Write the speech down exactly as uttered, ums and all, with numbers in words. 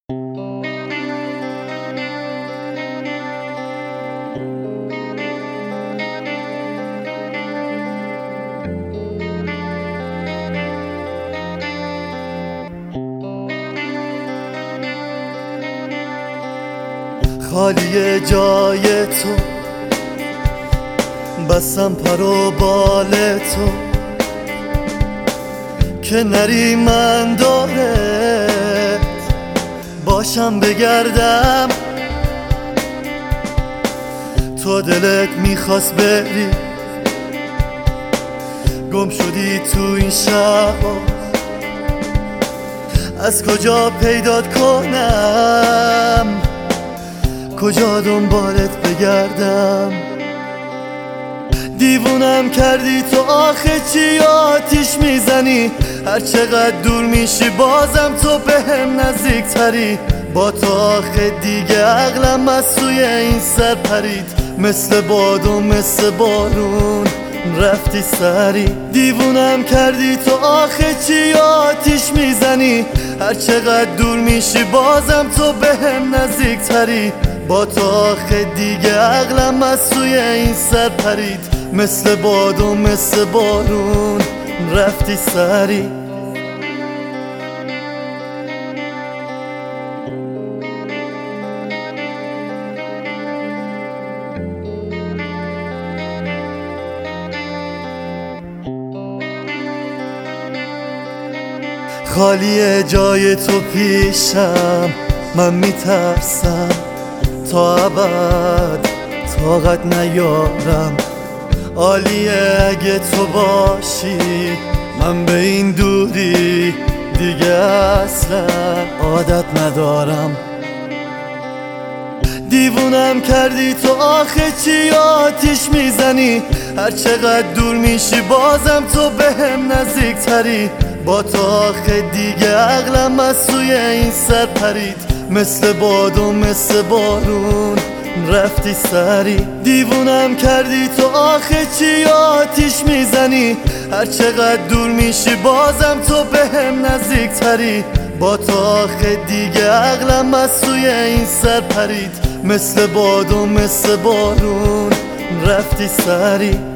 خالی جای تو، بستم پر و بال تو که نری من دارت باشم بگردم. تو دلت میخواست بری، گم شدی تو این شهر، از کجا پیدات کنم، کجا دنبالت بگردم. دیوونم کردی تو، آخه چی آتیش میزنی؟ هر چقدر دور میشی بازم تو بهم نزدیک تری. با تو آخه دیگه عقلم از سوی این سر پرید، مثل باد و مثل بارون رفتی سری. دیوونم کردی تو، آخه چی آتیش میزنی؟ هر چقدر دور میشی بازم تو بهم نزدیک تری. با تو آخه دیگه عقلم از سوی این سر پرید، مثل باد و مثل بارون رفتی سری. خالی جای تو پیشم، من میترسم تا ابد طاقت نیارم. عالیه اگه تو باشی، من به این دوری دیگه اصلا عادت ندارم. دیوونم کردی تو، آخه چی آتیش میزنی؟ هر چقدر دور میشی بازم تو بهم نزدیک تری. با تو آخه دیگه عقلم از سوی این سر پرید، مثل باد و مثل بارون رفتی سری. دیوونم کردی تو، آخه چی آتیش میزنی؟ هر چقدر دور میشی بازم تو بهم نزدیک تری. با تو آخه دیگه عقلم از سوی این سر پرید، مثل باد و مثل بارون رفتی سری.